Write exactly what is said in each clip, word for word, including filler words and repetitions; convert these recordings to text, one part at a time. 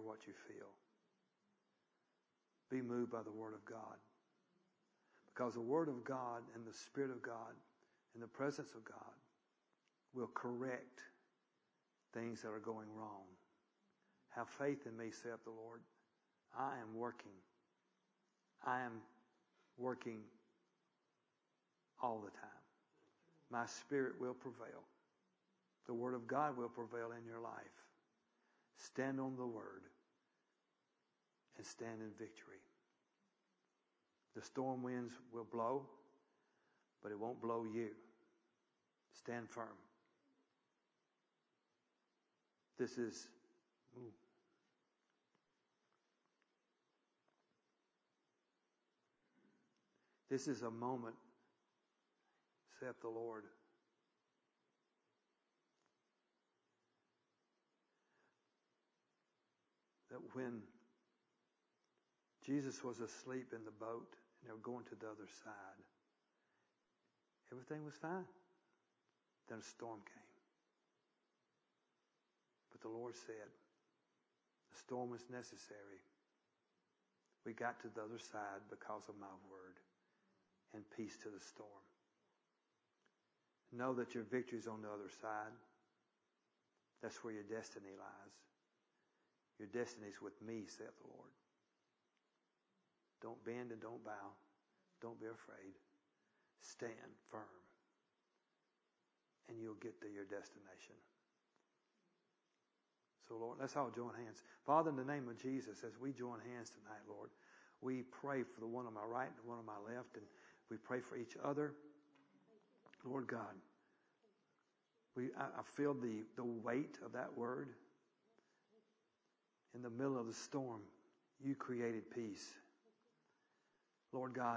what you feel. Be moved by the Word of God. Because the Word of God and the Spirit of God and the presence of God will correct things that are going wrong. Have faith in me, saith the Lord. I am working. I am working all the time. My Spirit will prevail. The Word of God will prevail in your life. Stand on the Word and stand in victory. The storm winds will blow, but it won't blow you. Stand firm. This is ooh, this is a moment, saith the Lord, that when Jesus was asleep in the boat and they were going to the other side, everything was fine. Then a storm came. But the Lord said, the storm was necessary. We got to the other side because of my word, and peace to the storm. Know that your victory is on the other side. That's where your destiny lies. Your destiny is with me, saith the Lord. Don't bend and don't bow. Don't be afraid. Stand firm. And you'll get to your destination. So, Lord, let's all join hands. Father, in the name of Jesus, as we join hands tonight, Lord, we pray for the one on my right and the one on my left, and we pray for each other. Lord God, we I, I feel the, the weight of that word. In the middle of the storm, you created peace. Lord God,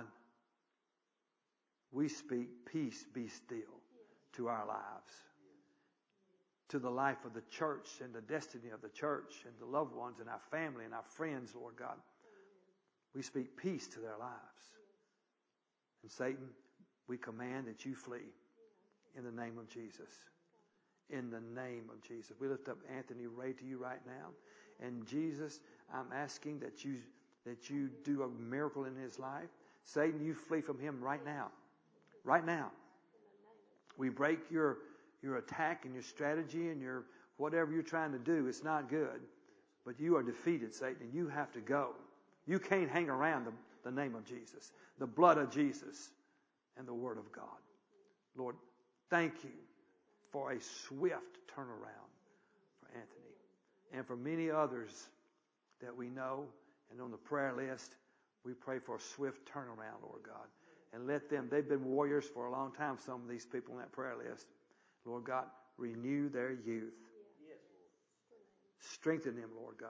we speak peace, be still to our lives, to the life of the church and the destiny of the church and the loved ones and our family and our friends, Lord God. We speak peace to their lives. And Satan, we command that you flee in the name of Jesus. In the name of Jesus. We lift up Anthony Ray to you right now. And Jesus, I'm asking that you that you do a miracle in his life. Satan, you flee from him right now. Right now. We break your your attack and your strategy and your whatever you're trying to do. It's not good. But you are defeated, Satan, and you have to go. You can't hang around the, the name of Jesus, the blood of Jesus, and the Word of God. Lord, thank you for a swift turnaround for Anthony and for many others that we know and on the prayer list. We pray for a swift turnaround, Lord God, and let them, they've been warriors for a long time, some of these people on that prayer list. Lord God, renew their youth. Strengthen them, Lord God.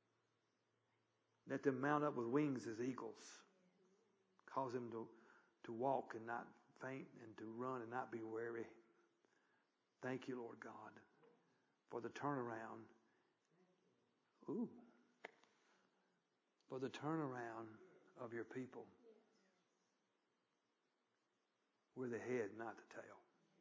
Let them mount up with wings as eagles. Cause them to, to walk and not faint and to run and not be weary. Thank you, Lord God, for the turnaround. Ooh. For the turnaround of your people. We're the head, not the tail.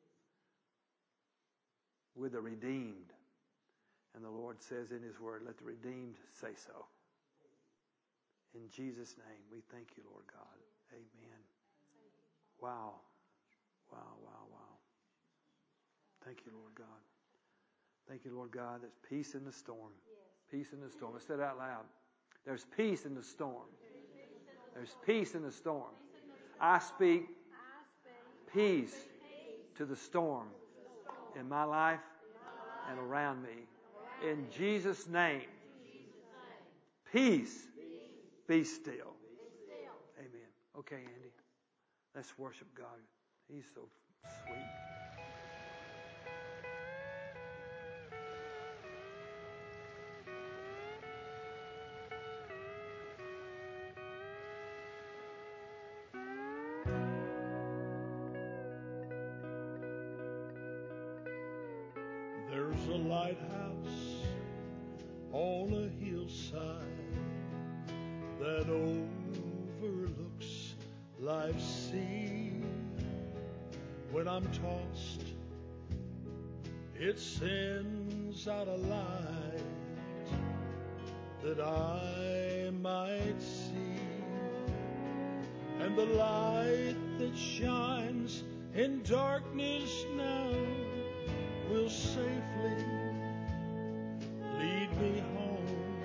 We're the redeemed. And the Lord says in his word, let the redeemed say so. In Jesus' name, we thank you, Lord God. Amen. Wow. Wow, wow, wow. Thank you, Lord God. Thank you, Lord God. There's peace in the storm. Peace in the storm. Let's say it out loud. There's peace in the storm. There's peace in the storm. I speak peace to the storm in my life and around me. In Jesus' name, peace, be still. Amen. Okay, Andy, let's worship God. He's so sweet. There's a lighthouse on a hillside that overlooks life's sea. When I'm tossed, it sends out a light that I might see, and the light that shines in darkness now will safely lead me home.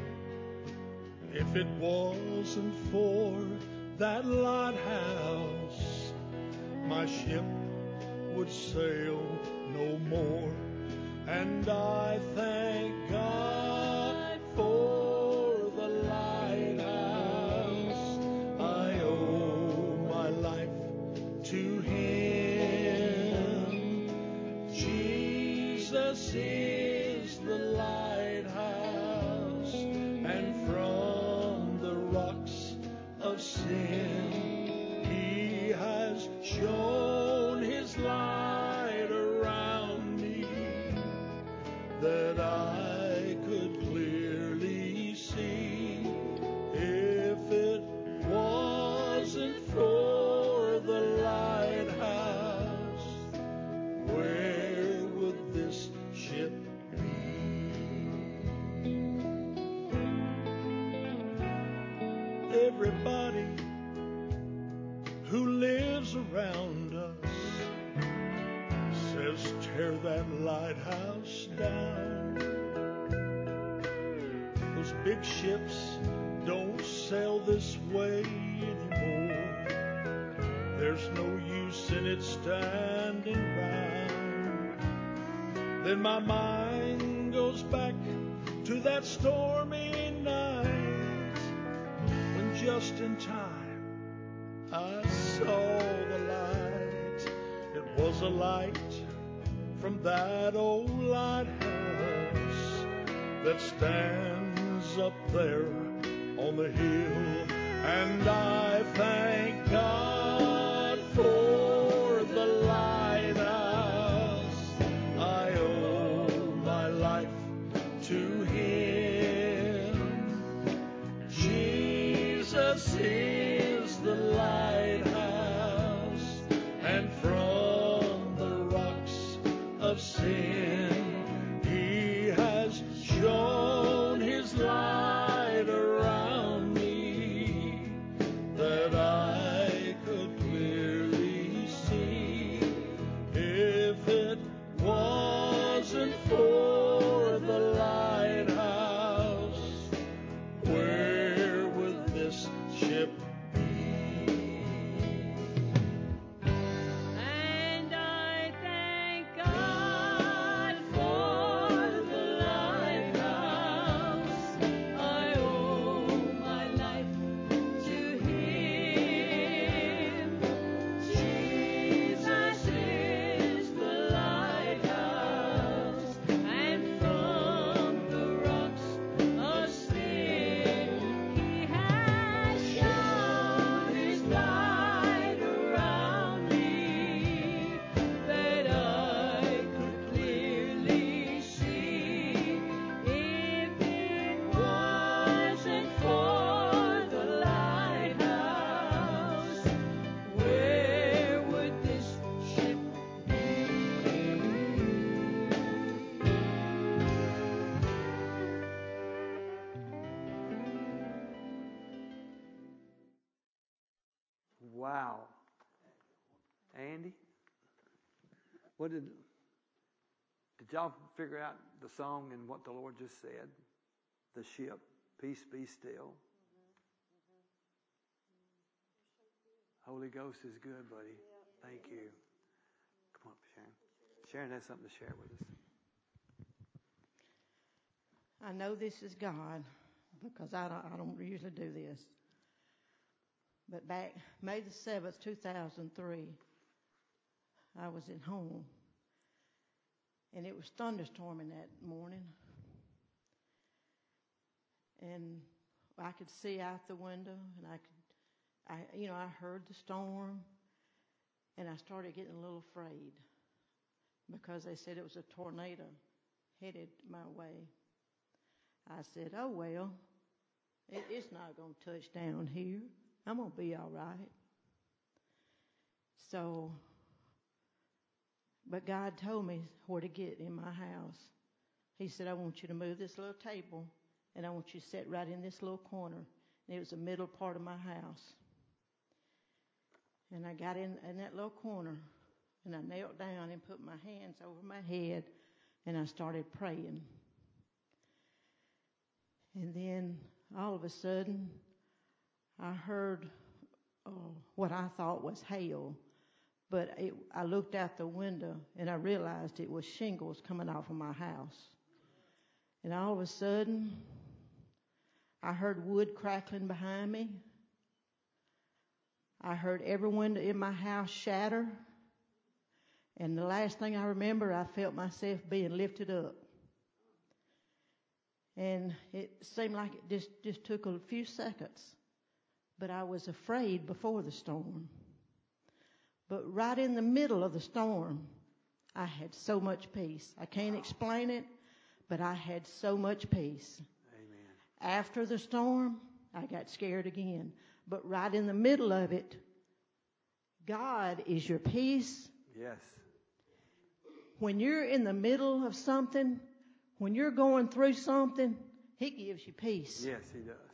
If it wasn't for that lighthouse, my ship would sail no more. And I thank God for the lighthouse. I owe my life to Him. Jesus is the lighthouse, and from the rocks of sin He has shown His light around me, that I could clearly see. If it wasn't for the lighthouse, where would this ship be? Everybody who lives around us says, tear that lighthouse down. Those big ships don't sail this way anymore. There's no use in it standing round. Then my mind goes back to that stormy night, when just in time I saw the light. It was a light from that old lighthouse that stands up there on the hill. And I thank God for the lighthouse. I owe my life to Him. Jesus is the lighthouse, and from the rocks of sin He has shown His light around me, that I could clearly see. If it wasn't for the lighthouse, where would this ship be? And I thank God for the lighthouse. I owe my life to Him. Jesus is the lighthouse, and from the rocks of sin He has shown His light around me, that I could clearly see. If it wasn't for the lighthouse, where would this ship be? Wow. Andy, what did did y'all figure out the song and what the Lord just said? The ship, peace be still. Holy Ghost is good, buddy. Thank you. Come on, Sharon. Sharon has something to share with us. I know this is God, because I don't, I don't usually do this. But back May the seventh, two thousand three, I was at home, and it was thunderstorming that morning. And I could see out the window, and I could, I, you know, I heard the storm, and I started getting a little afraid, because they said it was a tornado headed my way. I said, oh, well, it, it's not going to touch down here. I'm going to be all right. So, but God told me where to get in my house. He said, I want you to move this little table and I want you to sit right in this little corner. And it was the middle part of my house. And I got in, in that little corner, and I knelt down and put my hands over my head, and I started praying. And then all of a sudden, I heard uh, what I thought was hail. But it, I looked out the window, and I realized it was shingles coming off of my house. And all of a sudden, I heard wood crackling behind me. I heard every window in my house shatter. And the last thing I remember, I felt myself being lifted up. And it seemed like it just, just took a few seconds. But I was afraid before the storm. But right in the middle of the storm, I had so much peace. I can't explain it, but I had so much peace. Amen. After the storm, I got scared again. But right in the middle of it, God is your peace. Yes. When you're in the middle of something, when you're going through something, He gives you peace. Yes, He does.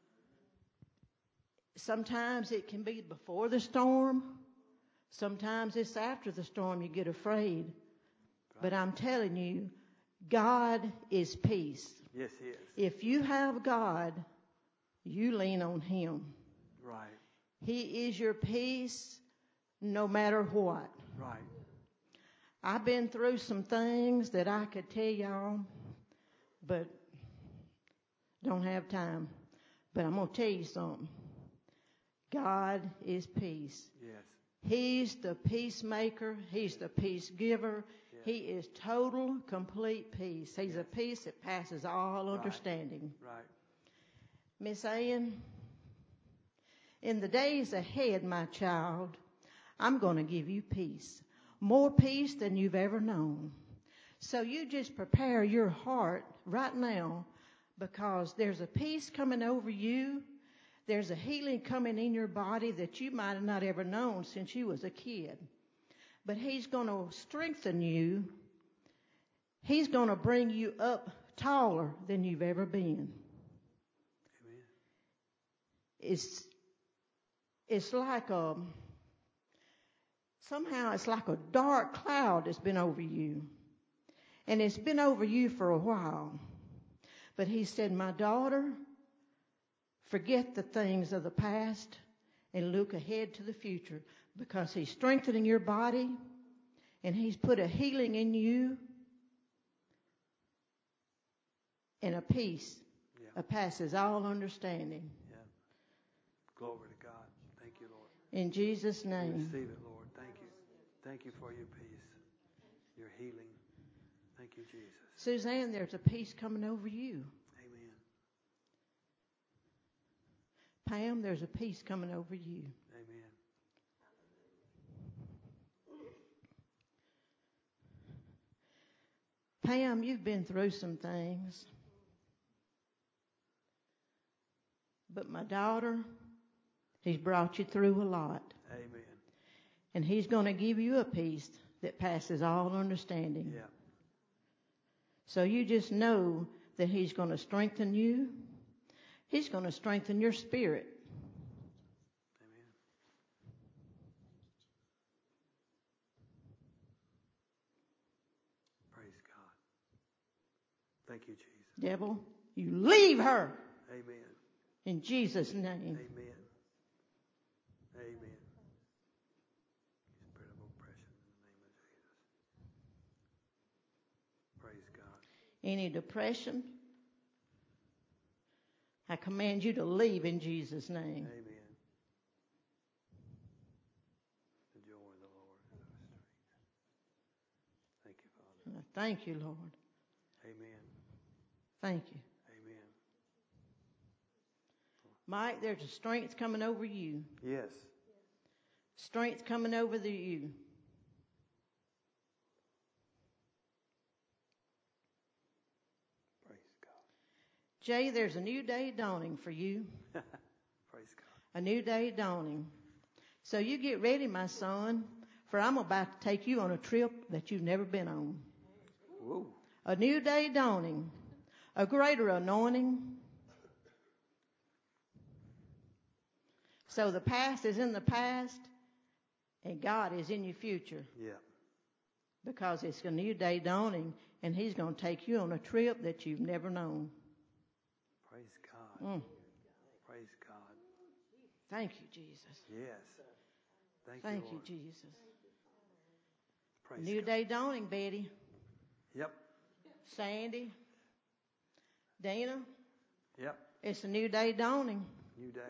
Sometimes it can be before the storm. Sometimes it's after the storm you get afraid. Right. But I'm telling you, God is peace. Yes, He is. If you have God, you lean on Him. Right. He is your peace no matter what. Right. I've been through some things that I could tell y'all, but don't have time. But I'm going to tell you something. God is peace. Yes. He's the peacemaker. He's the peace giver. Yes. He is total, complete peace. He's Yes. a peace that passes all Right. understanding. Right. Miss Ann, in the days ahead, my child, I'm going to give you peace. More peace than you've ever known. So you just prepare your heart right now, because there's a peace coming over you. There's a healing coming in your body that you might have not ever known since you was a kid. But He's going to strengthen you. He's going to bring you up taller than you've ever been. Amen. It's, it's like a, somehow it's like a dark cloud that's been over you. And it's been over you for a while. But He said, my daughter, forget the things of the past and look ahead to the future, because He's strengthening your body and He's put a healing in you and a peace Yeah. that passes all understanding. Yeah. Glory to God. Thank you, Lord. In Jesus' name. Receive it, Lord. Thank you. Thank you for your peace, your healing. Thank you, Jesus. Suzanne, there's a peace coming over you. Amen. Pam, there's a peace coming over you. Amen. Pam, you've been through some things. But my daughter, He's brought you through a lot. Amen. And He's going to give you a peace that passes all understanding. Yeah. So you just know that He's going to strengthen you. He's going to strengthen your spirit. Amen. Praise God. Thank you, Jesus. Devil, you leave her Amen. in Jesus' name. Amen. Amen. Spirit of oppression in the name of Jesus. Praise God. Any depression, I command you to leave in Jesus' name. Amen. The joy of the Lord is our strength. Thank you, Father. Thank you, Lord. Amen. Thank you. Amen. Mike, there's a strength coming over you. Yes. Strength coming over the you. Praise God. Jay, there's a new day dawning for you. Praise God. A new day dawning. So you get ready, my son, for I'm about to take you on a trip that you've never been on. Whoa. A new day dawning. A greater anointing. So the past is in the past, and God is in your future. Yeah. Because it's a new day dawning, and He's going to take you on a trip that you've never known. Praise God. Mm. Praise God. Thank you, Jesus. Yes. Thank, Thank you, you, Lord. Jesus. Praise New God. day dawning, Betty, Yep. Sandy, Dana. Yep. It's a new day dawning. New day.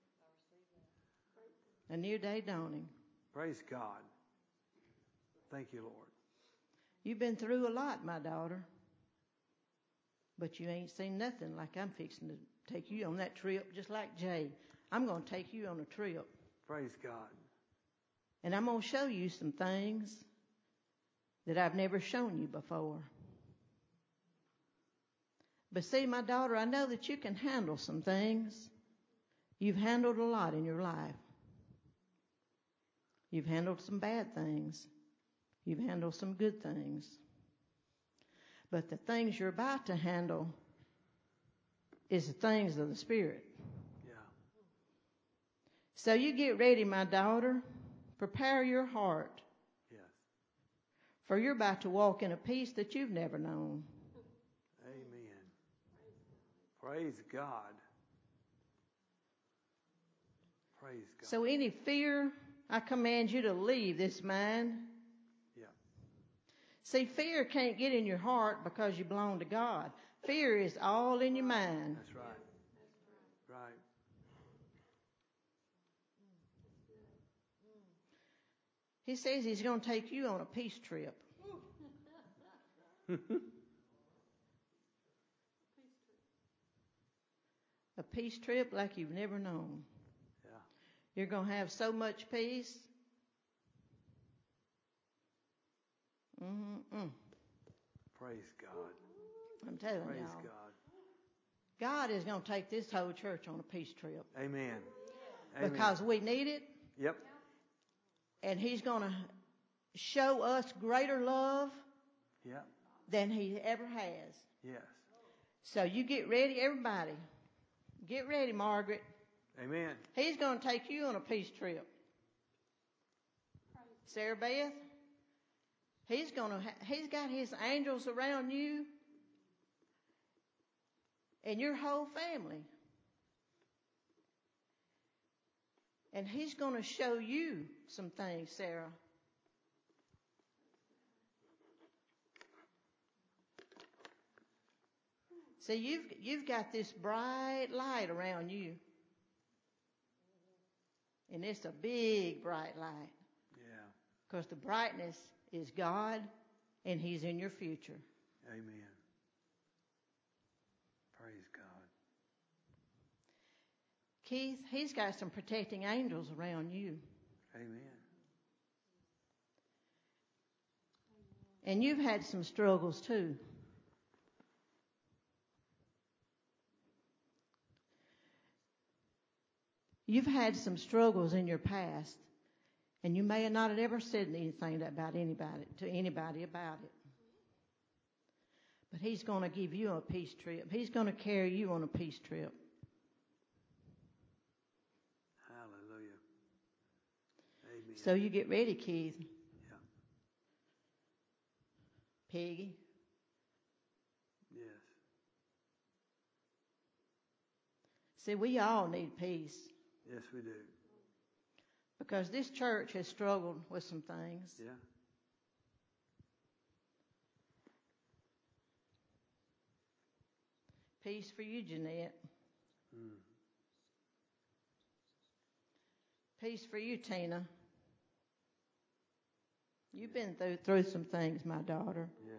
A new day dawning. Praise God. Thank you, Lord. You've been through a lot, my daughter. But you ain't seen nothing like I'm fixing to take you on that trip, just like Jay. I'm going to take you on a trip. Praise God. And I'm going to show you some things that I've never shown you before. But see, my daughter, I know that you can handle some things. You've handled a lot in your life. You've handled some bad things. You've handled some good things. But the things you're about to handle is the things of the Spirit. Yeah. So you get ready, my daughter. Prepare your heart. Yes. For you're about to walk in a peace that you've never known. Amen. Praise God. Praise God. So any fear, I command you to leave this mind. Yeah. See, fear can't get in your heart because you belong to God. Fear is all in your mind. That's right. Right. He says He's going to take you on a peace trip. A peace trip like you've never known. Yeah. You're going to have so much peace. Mm-mm. Praise God. I'm telling Praise y'all. God. God is going to take this whole church on a peace trip. Amen. Amen. Because we need it. Yep. And He's going to show us greater love Yep. than He ever has. Yes. So you get ready, everybody. Get ready, Margaret. Amen. He's going to take you on a peace trip. Sarah Beth, He's going to. Ha- he's got His angels around you and your whole family. And He's going to show you some things, Sarah. See, you've you've got this bright light around you. And it's a big bright light. Yeah. Because the brightness is God, and He's in your future. Amen. Praise God. Keith, He's got some protecting angels around you. Amen. And you've had some struggles too. You've had some struggles in your past, and you may not have ever said anything about anybody to anybody about it. But He's going to give you a peace trip. He's going to carry you on a peace trip. Hallelujah. Amen. So you get ready, Keith. Yeah. Peggy. Yes. See, we all need peace. Yes, we do. Because this church has struggled with some things. Yeah. Peace for you, Jeanette. Mm. Peace for you, Tina. You've been through, through some things, my daughter. Yeah.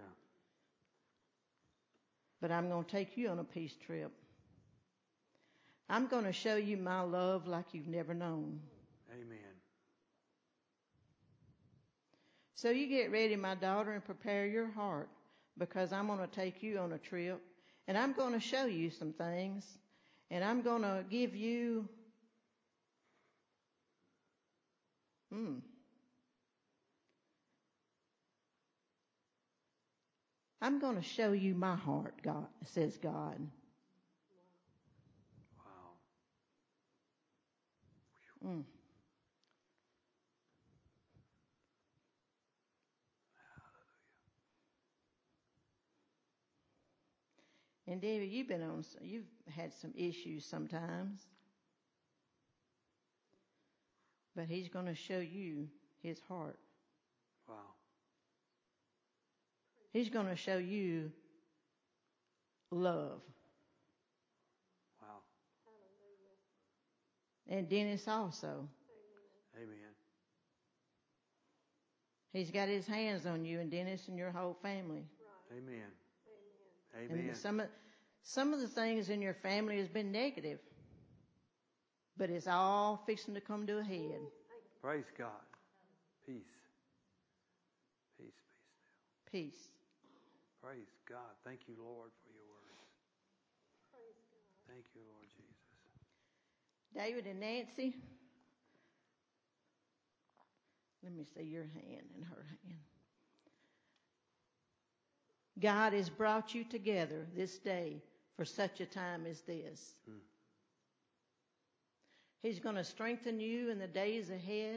But I'm going to take you on a peace trip. I'm going to show you my love like you've never known. Amen. So you get ready, my daughter, and prepare your heart, because I'm going to take you on a trip, and I'm going to show you some things, and I'm going to give you, hmm, I'm going to show you my heart, God, says God. Wow. And David, you've been on, you've had some issues sometimes. But he's going to show you his heart. Wow. He's going to show you love. Wow. And Dennis also. Amen. He's got his hands on you and Dennis and your whole family. Amen. And Amen. some of, some of the things in your family has been negative. But it's all fixing to come to a head. Praise God. Peace. Peace, peace. Peace. Praise God. Thank you, Lord, for your words. Thank you, Lord Jesus. David and Nancy. Let me see your hand and her hand. God has brought you together this day for such a time as this. Hmm. He's going to strengthen you in the days ahead.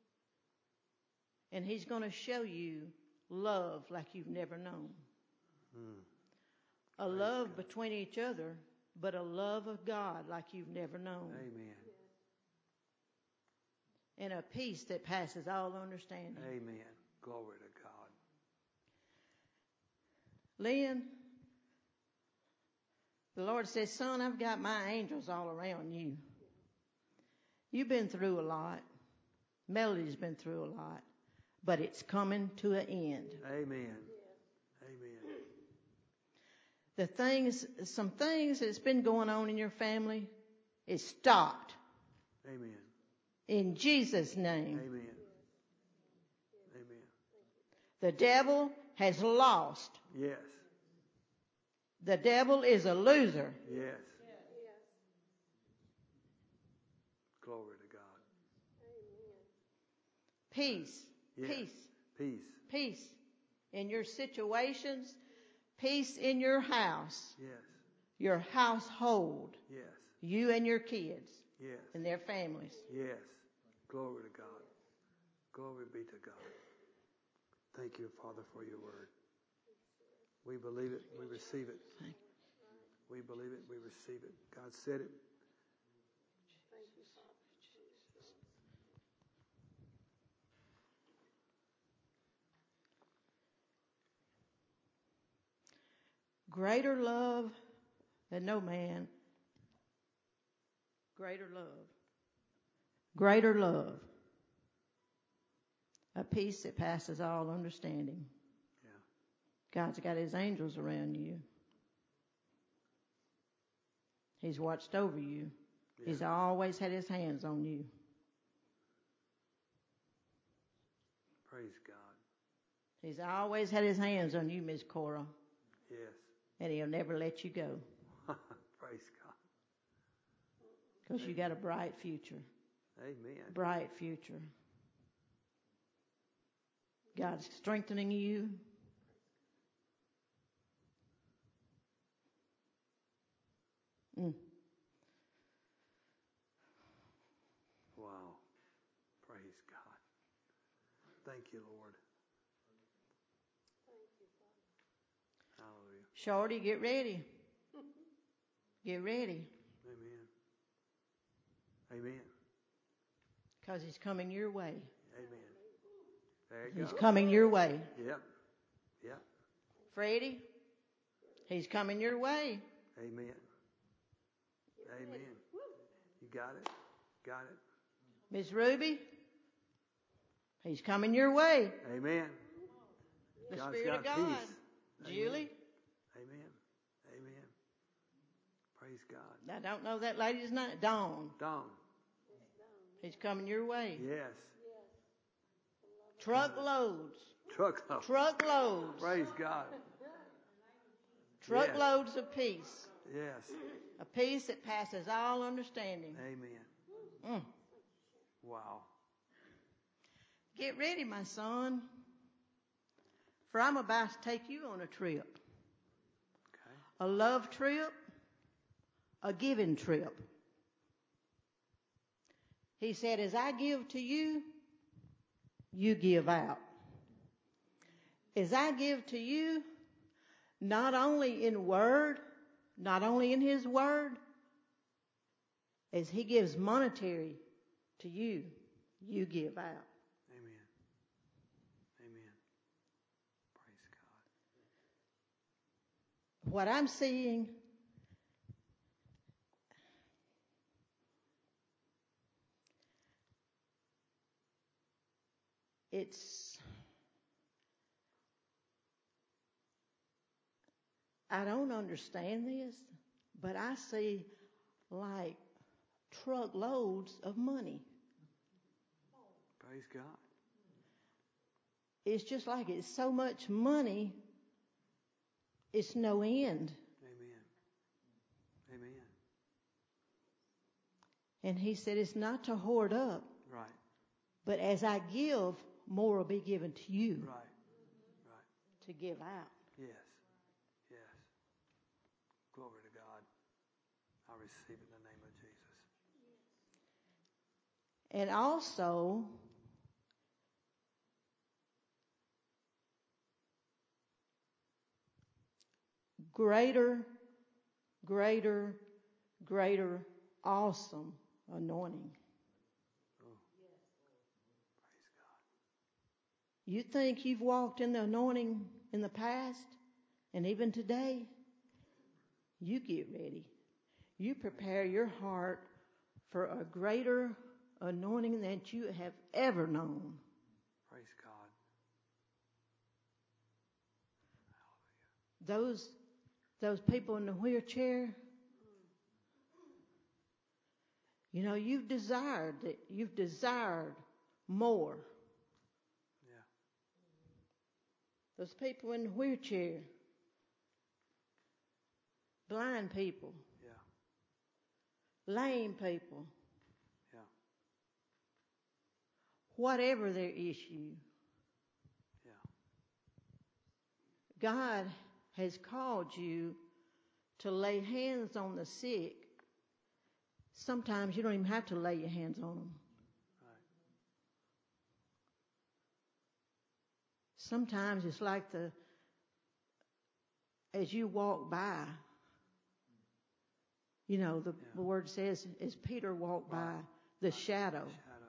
And he's going to show you love like you've never known. Hmm. A Praise love God. between each other, but a love of God like you've never known. Amen. And a peace that passes all understanding. Amen. Glory to God. Lynn, the Lord says, son, I've got my angels all around you. You've been through a lot. Melody's been through a lot. But it's coming to an end. Amen. Amen. The things, some things that's been going on in your family is stopped. Amen. In Jesus' name. Amen. Amen. The devil has lost. Yes. The devil is a loser. Yes. Glory to God. Peace. Yes. Peace. Peace. Peace in your situations. Peace in your house. Yes. Your household. Yes. You and your kids Yes. and their families. Yes. Glory to God. Glory be to God. Thank you, Father, for your word. We believe it. We receive it. We believe it. We receive it. God said it. Greater love than no man. Greater love. Greater love. A peace that passes all understanding. Yeah. God's got his angels around you. He's watched over you. Yeah. He's always had his hands on you. Praise God. He's always had his hands on you, Miss Cora. Yes. And he'll never let you go. Praise God. Because you got a bright future. Amen. Bright future. God's strengthening you. Mm. Wow. Praise God. Thank you, Lord. Hallelujah. Shorty, get ready. Get ready. Amen. Amen. Because he's coming your way. Amen. There you He's go. coming your way. Yep. Yep. Freddie, he's coming your way. Amen. Amen. You got it. Got it. Miss Ruby, he's coming your way. Amen. The God's Spirit got of God. peace. Amen. Julie, Amen. Amen. Praise God. I don't know that lady's name. Dawn, Dawn. he's coming your way. Yes. Truckloads. Truckload. Truckloads. Praise God. Truckloads of peace. Yes. A peace that passes all understanding. Amen. Mm. Wow. Get ready, my son. For I'm about to take you on a trip. Okay. A love trip. A giving trip. He said, as I give to you, you give out. As I give to you, not only in word, not only in His Word, as He gives monetary to you, you give out. Amen. Amen. Praise God. What I'm seeing, it's, I don't understand this, but I see like truckloads of money. Praise God. It's just like it's so much money, it's no end. Amen. Amen. And He said it's not to hoard up, Right. but as I give, more will be given to you Right. Right. to give out. Yes. Yes. Glory to God. I receive it in the name of Jesus. And also, greater, greater, greater, awesome anointing. Oh. Praise God. You think you've walked in the anointing in the past and even today? You get ready. You prepare your heart for a greater anointing than you have ever known. Praise God. Those, those people in the wheelchair, you know, you've desired it. You've desired more. Yeah. Those people in the wheelchair, blind people, Yeah. lame people, Yeah. whatever their issue, Yeah. God has called you to lay hands on the sick. Sometimes you don't even have to lay your hands on them. Right. Sometimes it's like the, as you walk by, you know, the, Yeah. the word says, as Peter walked by Right. the Right. shadow. Shadow.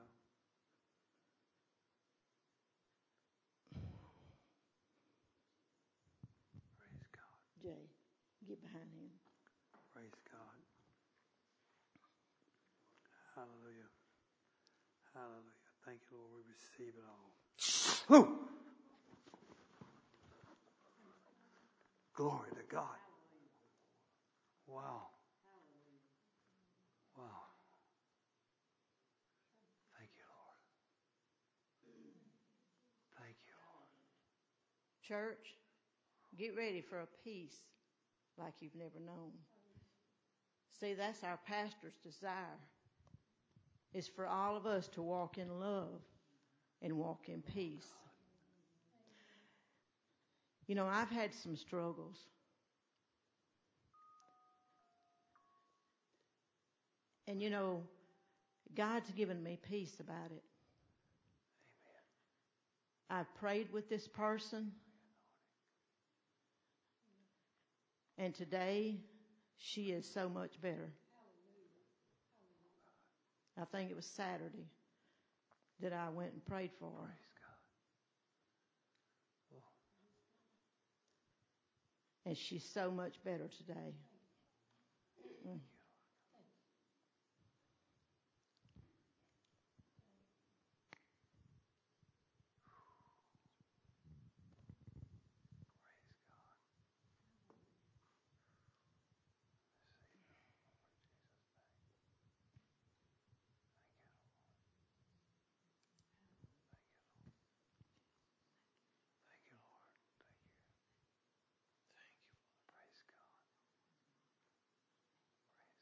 Praise God. Jay, get behind him. Praise God. Hallelujah. Hallelujah. Thank you, Lord. We receive it all. Woo! Glory to God. Wow. Wow. Thank you, Lord. Thank you, Lord. Church, get ready for a peace like you've never known. See, that's our pastor's desire. It's for all of us to walk in love and walk in peace. You know, I've had some struggles. And you know, God's given me peace about it. Amen. I've prayed with this person. And today, she is so much better. I think it was Saturday that I went and prayed for her. Praise God. Oh. And she's so much better today. Mm. Thank you, Lord. Thank you. Thank you, Father. Praise God. Praise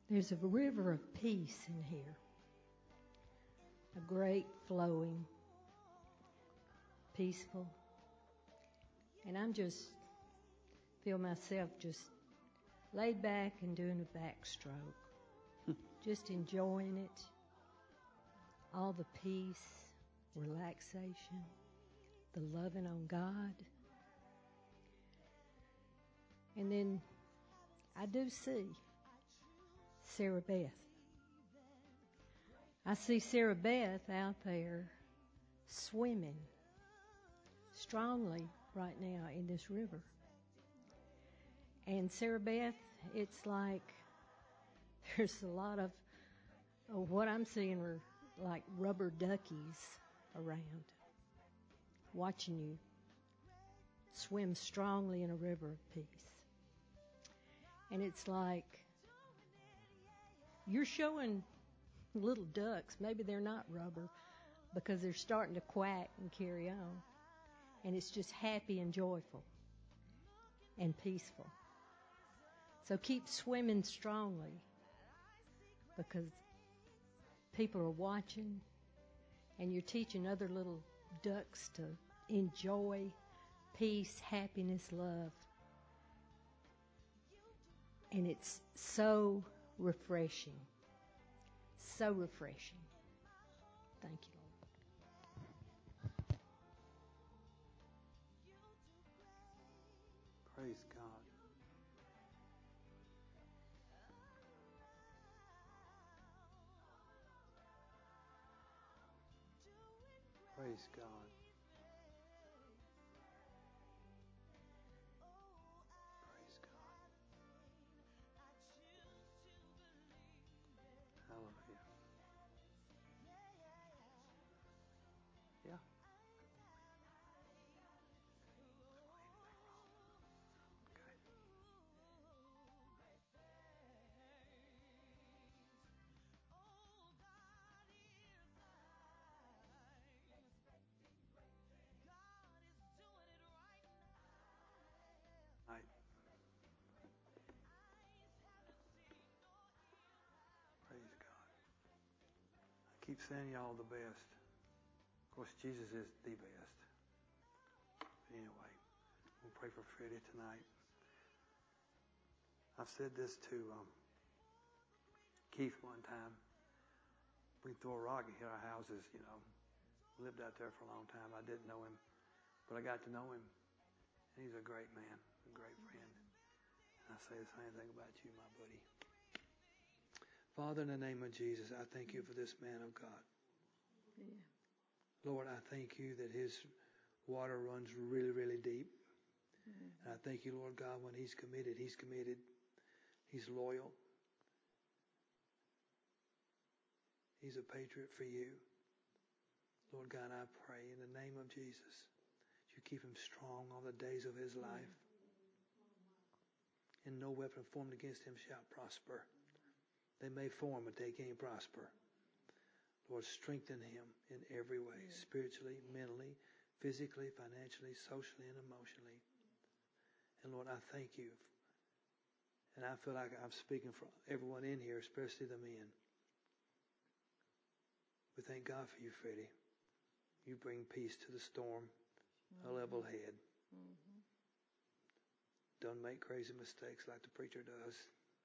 There's a river of peace in here. A great flowing, peaceful. And I'm just, feel myself just laid back and doing a backstroke. Just enjoying it. All the peace, relaxation, the loving on God. And then I do see Sarah Beth. I see Sarah Beth out there swimming strongly right now in this river. And Sarah Beth, it's like there's a lot of, oh, what I'm seeing are like rubber duckies around, watching you swim strongly in a river of peace. And it's like you're showing little ducks, maybe they're not rubber because they're starting to quack and carry on. And it's just happy and joyful and peaceful. So keep swimming strongly because people are watching and you're teaching other little ducks to enjoy peace, happiness, love. And it's so refreshing. So refreshing. Thank you, Lord. Praise God. Praise God. Praise God. Hallelujah. Yeah. Right. Praise God. I keep saying y'all the best. Of course, Jesus is the best. But anyway, we'll pray for Freddie tonight. I've said this to um, Keith one time. We throw a rock and hit our houses, you know. Lived out there for a long time. I didn't know him, but I got to know him. And he's a great man, a great friend. And I say the same thing about you, my buddy. Father, in the name of Jesus, I thank you for this man of God. Yeah. Lord, I thank you that his water runs really, really deep. Mm-hmm. And I thank you, Lord God, when he's committed, he's committed. He's loyal. He's a patriot for you. Lord God, I pray in the name of Jesus, you keep him strong all the days of his life. And no weapon formed against him shall prosper. They may form, but they can't prosper. Lord, strengthen him in every way, spiritually, mentally, physically, financially, socially, and emotionally. And Lord, I thank you. And I feel like I'm speaking for everyone in here, especially the men. We thank God for you, Freddie. You bring peace to the storm, mm-hmm. a level head. Mm-hmm. Don't make crazy mistakes like the preacher does.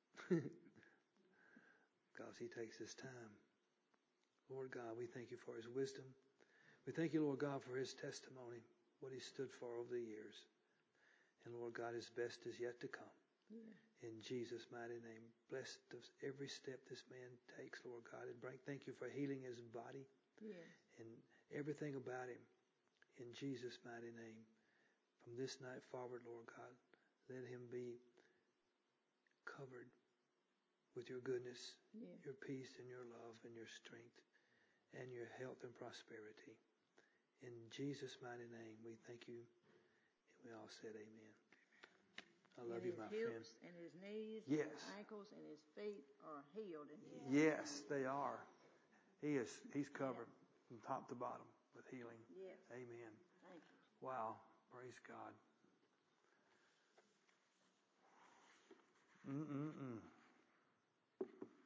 Because he takes his time. Lord God, we thank you for his wisdom. We thank you, Lord God, for his testimony, what he stood for over the years. And Lord God, his best is yet to come. Yeah. In Jesus' mighty name, bless every step this man takes, Lord God. And bring, thank you for healing his body Yes. and everything about him. In Jesus' mighty name, from this night forward, Lord God, let him be covered with your goodness, Yeah. your peace and your love and your strength and your health and prosperity. In Jesus' mighty name, we thank you. And we all said amen. I love and you, my his friend. hips and his knees, Yes. his ankles, and his feet are healed. In Jesus. Yes, they are. He is. He's covered from top to bottom with healing. Yes. Amen. Thank you. Wow. Praise God. Mm-mm-mm.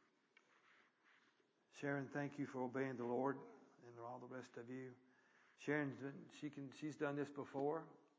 Sharon, thank you for obeying the Lord, and all the rest of you. Sharon's been, she can, she's done this before.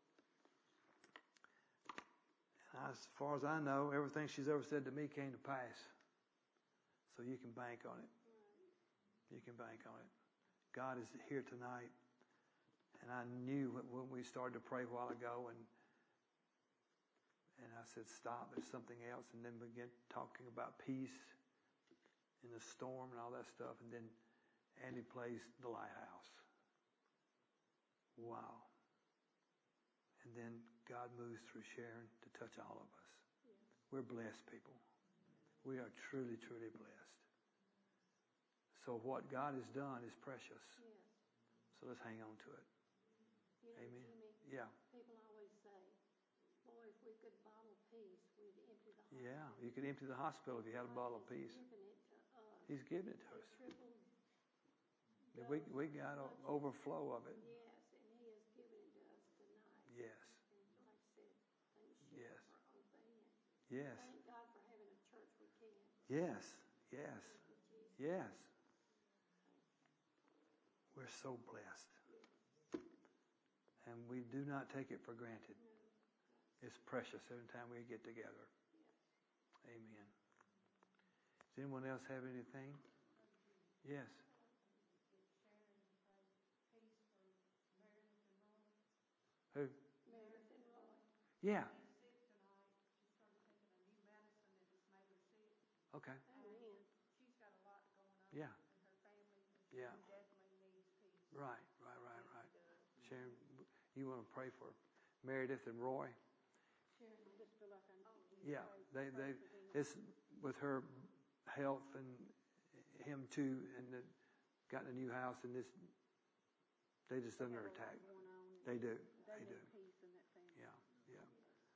As far as I know, everything she's ever said to me came to pass. So you can bank on it. You can bank on it. God is here tonight. And I knew when we started to pray a while ago, and and I said, stop, there's something else. And then began talking about peace in the storm and all that stuff. And then Andy plays The Lighthouse. Wow. And then God moves through Sharon to touch all of us. Yes. We're blessed people. We are truly, truly blessed. So what God has done is precious. Yes. So let's hang on to it. You know, Amen. Jimmy, Yeah. People always say, boy, if we could bottle peace, we'd empty the hospital. Yeah, you could empty the hospital if you had a bottle of peace. He's given it to us. He's given it to us. Triple Yeah, we we got an overflow of it. Yes, and He has given it to us tonight. Yes. And like I said, thank you Yes. for obeying. Yes. Thank God for having a church we can. Yes. Yes. Yes. We're so blessed. And we do not take it for granted. It's precious every time we get together. Amen. Does anyone else have anything? Yes. Who? Meredith and Roy. Yeah. Okay. Amen. Yeah. Yeah. Right, right, right, right. Sharon, you want to pray for Meredith and Roy? Yeah, they they it's with her health and him too, and the, got a new house, and this they just under attack. They do, they do. Yeah, yeah.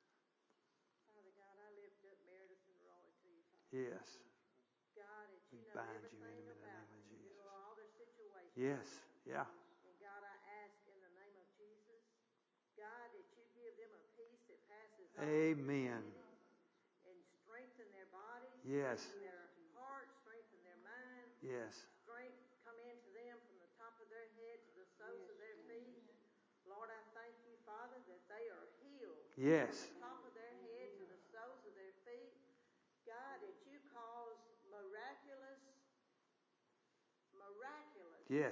Father God, I lift up Meredith and Roy to you, Father. Yes. God, that you We know bind you in everything them in the about name of them. You Jesus. know all their situations. Yes, yeah. And God, I ask in the name of Jesus, God, that you give them a peace that passes all Amen. understanding, and strengthen their bodies, Yes. strengthen their heart, strengthen their mind. Yes. Strength come into them from the top of their head to the soles of their feet. Lord, I thank you, Father, that they are healed Yes. from the top of their head to the soles of their feet. God, that you cause miraculous, miraculous, Yes.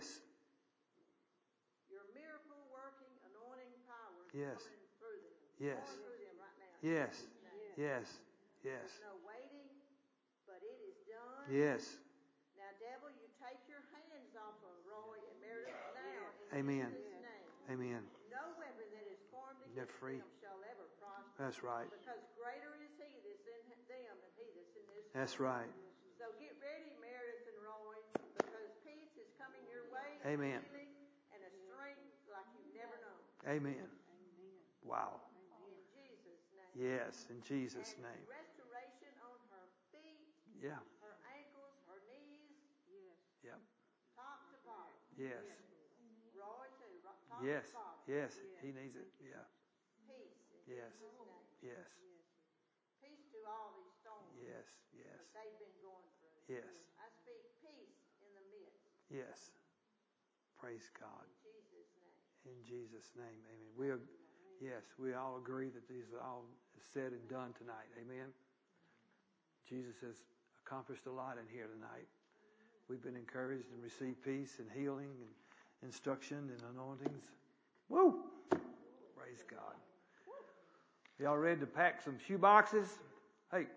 your miracle working, anointing power Yes. coming through them. Yes. Going through them right now. Yes. In Jesus' name. Yes. Yes. There's no waiting, but it is done. Yes. Now, devil, you take your hands off of Roy and Meredith now in Amen. Jesus' name. Amen. No weapon that is formed They're against free. them shall ever prosper. That's right. Because greater is he that's in them than he that's in this That's world. right. So get ready, Meredith and Roy, because peace is coming your way. Amen. And healing and a strength like you've never known. Amen. Wow. In Jesus' name. Yes, in Jesus' And name. restoration on her feet, Yeah. her ankles, her knees, Yep. top to bottom. Yes. Roy too, ro- top Yes. to bottom. Yes. He needs it. Yeah. Peace in Yes. Jesus' name. Yes. Peace to all these storms Yes. that Yes. they've been going through. Yes. I speak peace in the midst. Yes. Praise God. In Jesus' name. In Jesus' name. Amen. We are, yes, we all agree that these are all said and done tonight. Amen. Jesus has accomplished a lot in here tonight. We've been encouraged and received peace and healing and instruction and anointings. Woo! Praise God. Y'all ready to pack some shoe boxes? Hey.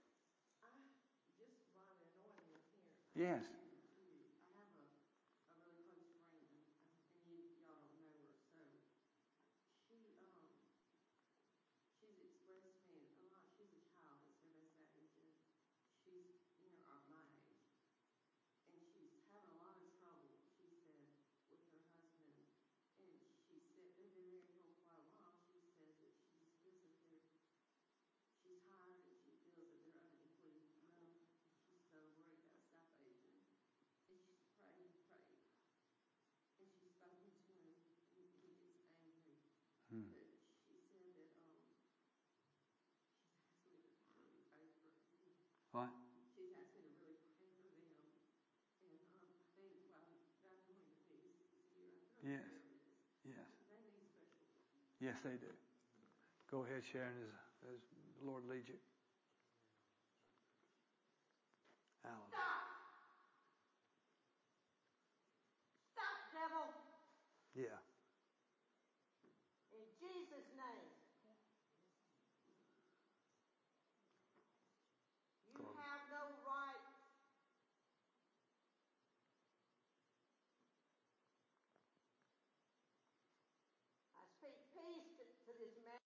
Yes. Yes, they do. Go ahead, Sharon, as, as the Lord leads you. Hallelujah. Stop, devil. Yeah. In Jesus' name. You Glory. have no right. I speak peace to, to this man.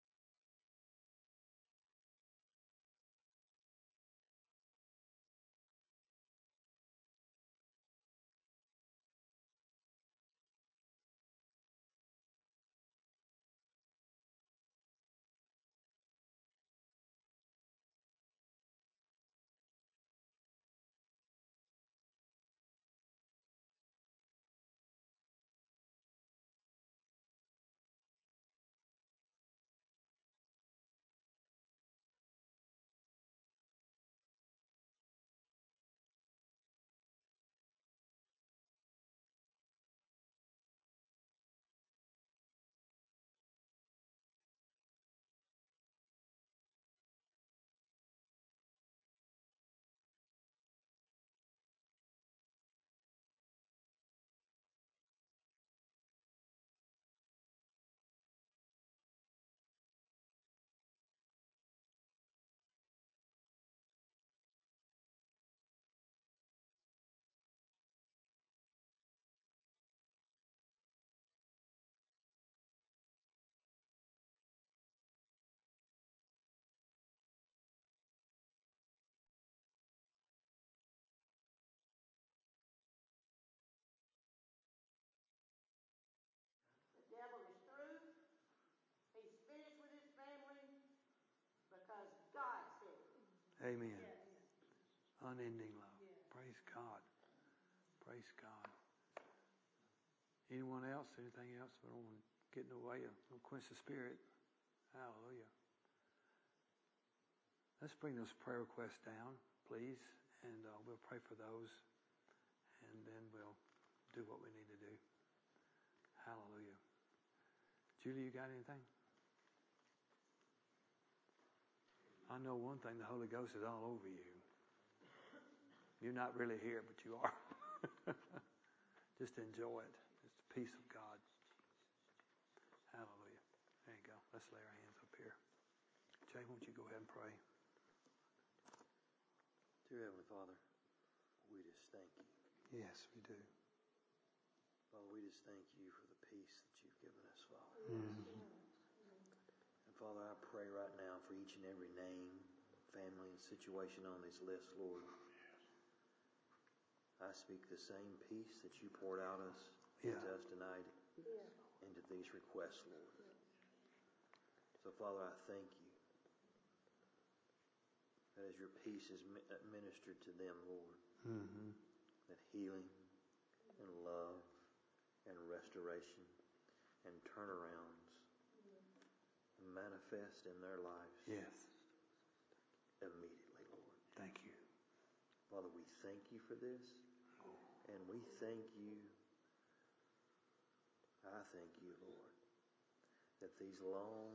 The devil is through. He's finished with his family because God said it. Amen. Unending love. Praise God. Praise God. Anyone else? Anything else? We don't want to get in the way. Don't quench the spirit. Hallelujah. Let's bring those prayer requests down, please, and uh, we'll pray for those, and then we'll do what we need to do. Hallelujah. Julie, you got anything? I know one thing, the Holy Ghost is all over you. You're not really here, but you are. Just enjoy it. It's the peace of God. Hallelujah. There you go. Let's lay our hands up here. Jay, won't you go ahead and pray? Dear Heavenly Father, we just thank you. Yes, we do. Father, we just thank you for the peace that you've given us, Father. Mm-hmm. And Father, I pray right now for each and every name, family, and situation on this list, Lord. I speak the same peace that you poured out us Yeah. into us tonight into these requests, Lord. So, Father, I thank you that as your peace is ministered to them, Lord, Mm-hmm. that healing and love and restoration and turnarounds manifest in their lives Yes. immediately, Lord. Thank you. Father, we thank you for this, and we thank you, I thank you, Lord, that these long,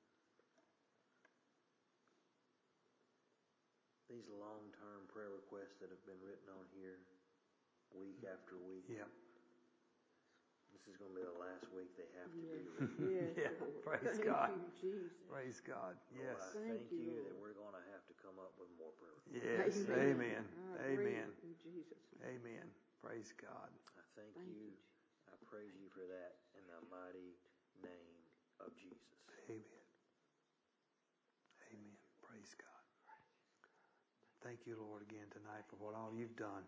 these long-term prayer requests that have been written on here week after week, Yeah. this is going to be the last week they have to be Yes. written. Yes, Yeah. Lord. Praise Thank God. you, Jesus. Praise God. Yes. Lord, I Thank thank you, you Lord. that we're going to have to come up with more prayer requests. Yes. Amen. I agree Amen. in Jesus' name. Amen. Praise God. I thank, Thank you. you, Jesus. I praise you for that in the mighty name of Jesus. Amen. Amen. Praise God. Thank you, Lord, again tonight for what all you've done.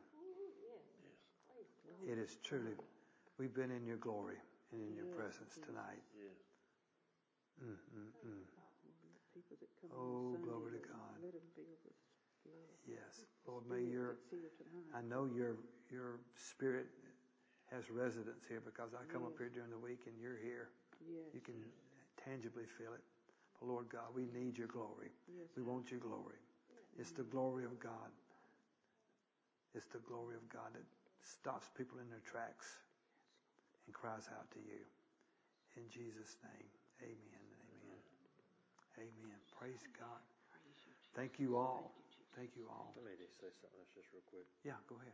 It is truly, we've been in your glory and in your Yes, presence yes. tonight. Yes. Mm, mm, mm. People that come Oh, on Sunday, glory to Lord, God. let them feel this love. Yes. Lord, may your, That's here tonight. I know your, your spirit has residence here because I come up Yes. here during the week and you're here. Yes. You can tangibly feel it. But Lord God, we need your glory. Yes. We want your glory. It's the glory of God. It's the glory of God that stops people in their tracks and cries out to you. In Jesus' name, Amen. Amen. Amen. Praise God. Thank you all. Thank you all. Let me just say something else just real quick. Yeah, go ahead.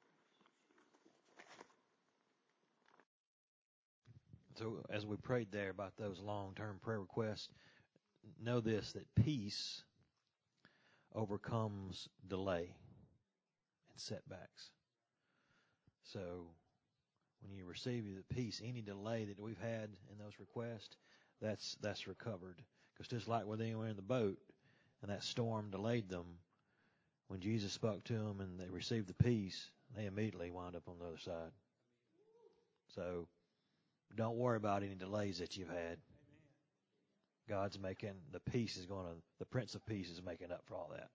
So as we prayed there about those long-term prayer requests, know this, that peace overcomes delay and setbacks. So when you receive the peace, any delay that we've had in those requests, that's that's recovered. Because just like when they were in the boat and that storm delayed them, when Jesus spoke to them and they received the peace, they immediately wound up on the other side. So don't worry about any delays that you've had. God's making, the peace is going to, the Prince of Peace is making up for all that.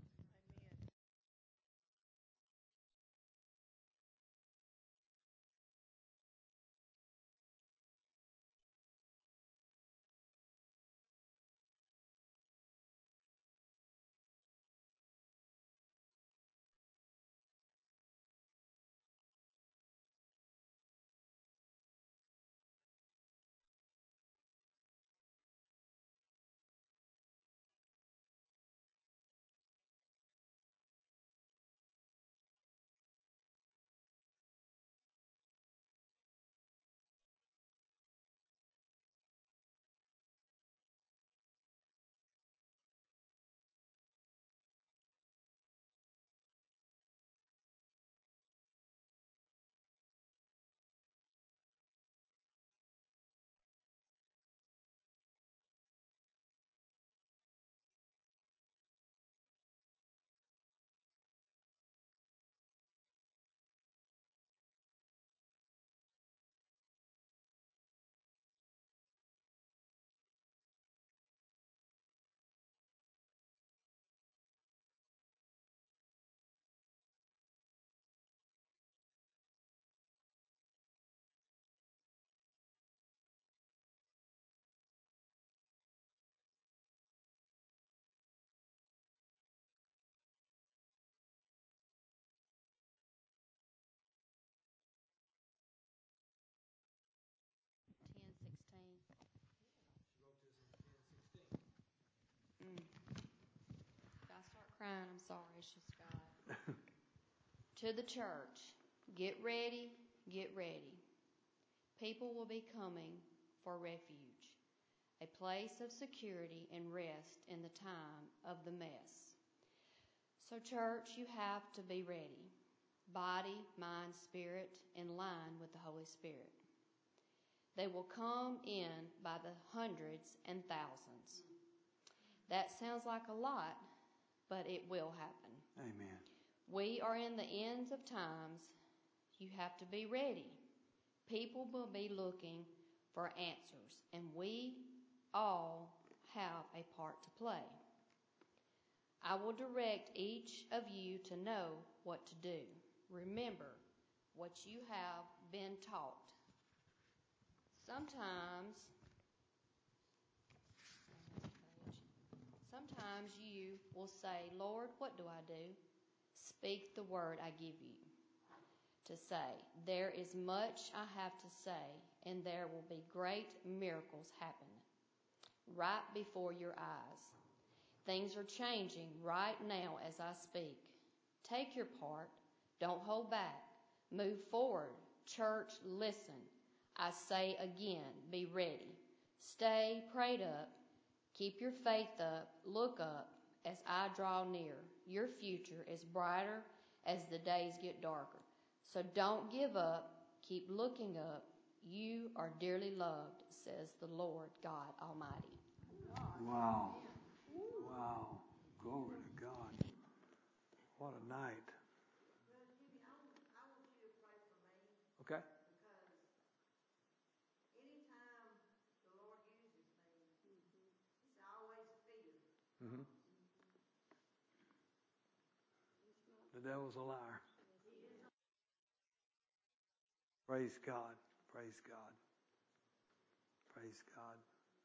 Crying, I'm sorry, it's just God. To the church, get ready, get ready. People will be coming for refuge, a place of security and rest in the time of the mess. So church, you have to be ready. Body, mind, spirit, in line with the Holy Spirit. They will come in by the hundreds and thousands. That sounds like a lot, but it will happen. Amen. We are in the ends of times. You have to be ready. People will be looking for answers, and we all have a part to play. I will direct each of you to know what to do. Remember what you have been taught. Sometimes Sometimes you will say, Lord, what do I do? Speak the word I give you to say. There is much I have to say, and there will be great miracles happen right before your eyes. Things are changing right now as I speak. Take your part. Don't hold back. Move forward. Church, listen. I say again, be ready. Stay prayed up. Keep your faith up, look up as I draw near. Your future is brighter as the days get darker. So don't give up, keep looking up. You are dearly loved, says the Lord God Almighty. Wow. Wow. Glory to God. What a night. Okay. Mm-hmm. The devil's a liar. Praise God. Praise God. Praise God.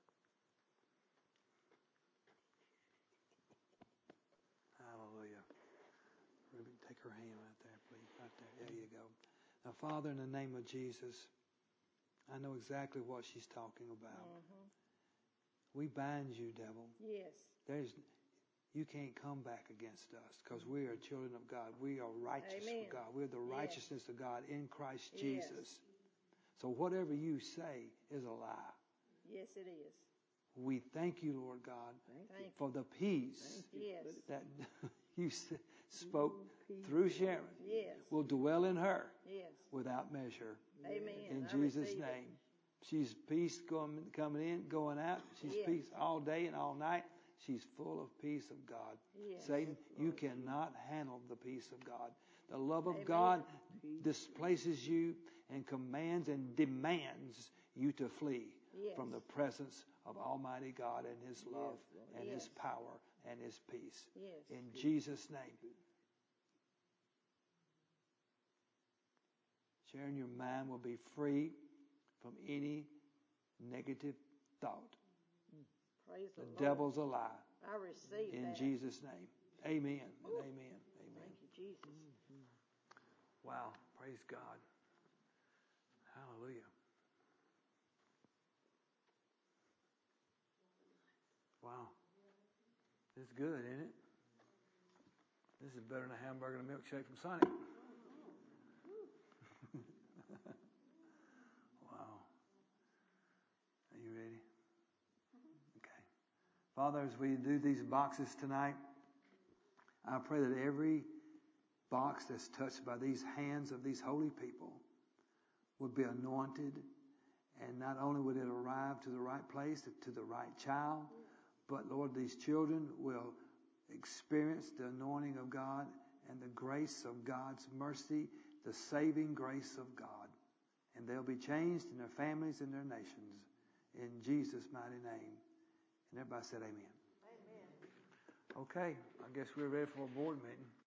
Hallelujah. Ruby, take her hand right there, please. Right there. There you go. Now, Father, in the name of Jesus, I know exactly what she's talking about. Mm-hmm. We bind you, devil. Yes. There's, you can't come back against us because we are children of God. We are righteous Amen. for God. We're the Yes. righteousness of God in Christ Yes. Jesus. So whatever you say is a lie. Yes, it is. We thank you, Lord God, Thank for the peace you. Yes. that you s- spoke through Sharon Yes. will dwell in her Yes. without measure. Amen. In I Jesus' receive it. name. She's peace going, coming in, going out. She's Yes. peace all day and all night. She's full of peace of God. Yes. Satan, you cannot handle the peace of God. The love of Amen. God displaces you and commands and demands you to flee Yes. from the presence of Almighty God and His love and Yes. His power and His peace. Yes. In Jesus' name. Sharon, your mind will be free from any negative thought. Praise the, The Lord. devil's a lie. I receive In that. Jesus' name. Amen. And amen. Amen. Thank you, Jesus. Wow. Praise God. Hallelujah. Wow. This is good, isn't it? This is better than a hamburger and a milkshake from Sonic. Wow. Are you ready? Okay. Father, as we do these boxes tonight, I pray that every box that's touched by these hands of these holy people would be anointed, and not only would it arrive to the right place, to the right child, but Lord, these children will experience the anointing of God and the grace of God's mercy, the saving grace of God. And they'll be changed in their families and their nations. In Jesus' mighty name. And everybody said amen. Amen. Okay, I guess we're ready for a board meeting.